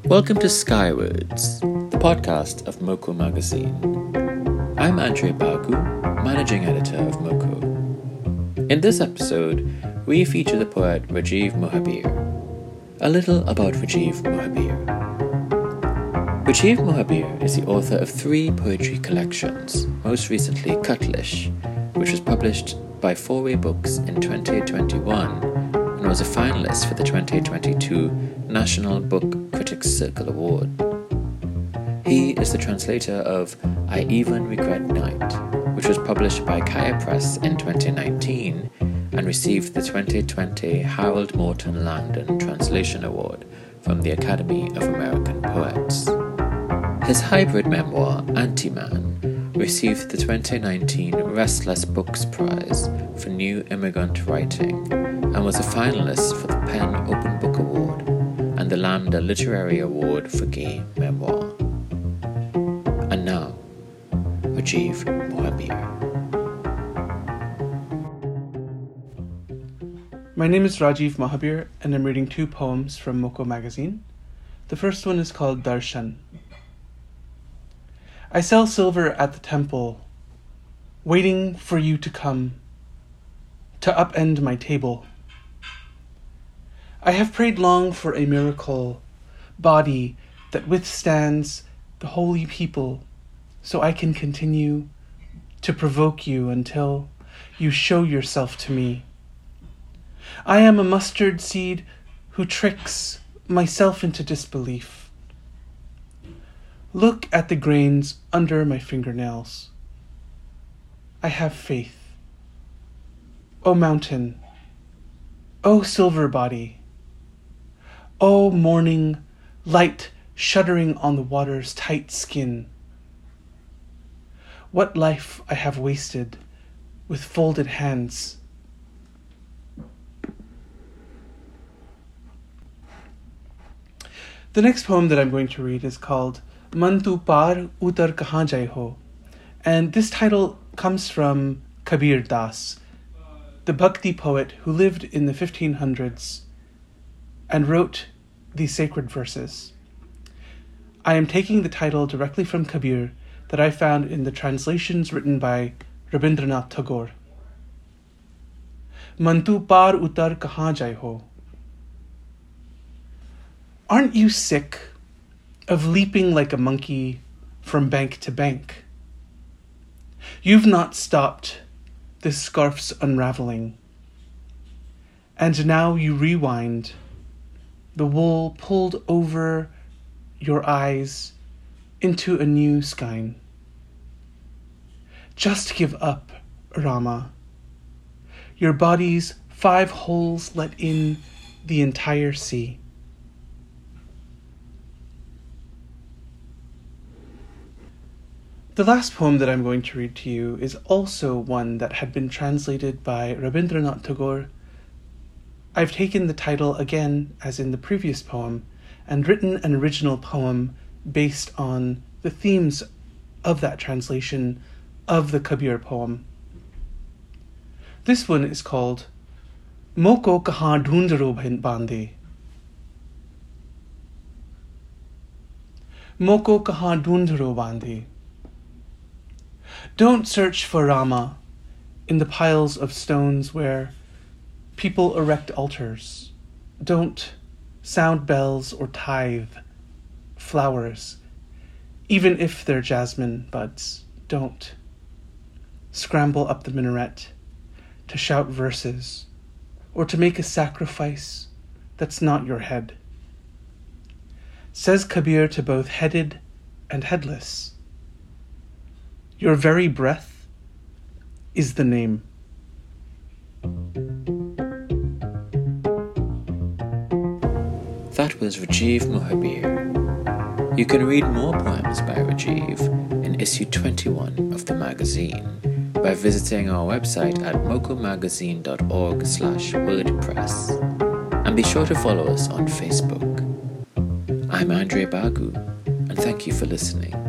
Welcome to Skywards, the podcast of Moko Magazine. I'm Andre Bagu, managing editor of Moko. In this episode, we feature the poet Rajiv Mohabir. A little about Rajiv Mohabir. Rajiv Mohabir is the author of 3 poetry collections, most recently Cutlish, which was published by Fourway Books in 2021 and was a finalist for the 2022 National Book Critics Circle Award. He is the translator of I Even Regret Night, which was published by Kaya Press in 2019 and received the 2020 Harold Morton Langdon Translation Award from the Academy of American Poets. His hybrid memoir, Anti-Man, received the 2019 Restless Books Prize for New Immigrant Writing and was a finalist for the PEN Open Book Award and the Lambda Literary Award for Gay Memoir. And now, Rajiv Mohabir. My name is Rajiv Mohabir, and I'm reading 2 poems from Moko Magazine. The first one is called Darshan. I sell silver at the temple, waiting for you to come, to upend my table. I have prayed long for a miracle, body that withstands the holy people, so I can continue to provoke you until you show yourself to me. I am a mustard seed who tricks myself into disbelief. Look at the grains under my fingernails. I have faith. O mountain, O silver body, O morning light shuddering on the water's tight skin. What life I have wasted with folded hands. The next poem that I'm going to read is called Man tu paar utar kahan jai ho, and this title comes from Kabir Das, the Bhakti poet who lived in the 1500s and wrote these sacred verses. I am taking the title directly from Kabir that I found in the translations written by Rabindranath Tagore. Man tu paar utar kahan jai ho. Aren't you sick of leaping like a monkey from bank to bank? You've not stopped this scarf's unraveling, and now you rewind, the wool pulled over your eyes into a new skein. Just give up, Rama. Your body's 5 holes let in the entire sea. The last poem that I'm going to read to you is also one that had been translated by Rabindranath Tagore. I've taken the title again, as in the previous poem, and written an original poem based on the themes of that translation of the Kabir poem. This one is called Moko kahan dhundro bande. Moko kahan dhundro bande. Don't search for Rama in the piles of stones where people erect altars. Don't sound bells or tithe flowers, even if they're jasmine buds. Don't scramble up the minaret to shout verses or to make a sacrifice that's not your head. Says Kabir to both headed and headless. Your very breath is the name. That was Rajiv Mohabir. You can read more poems by Rajiv in issue 21 of the magazine by visiting our website at mokomagazine.org/wordpress, and be sure to follow us on Facebook. I'm Andre Bagu, and thank you for listening.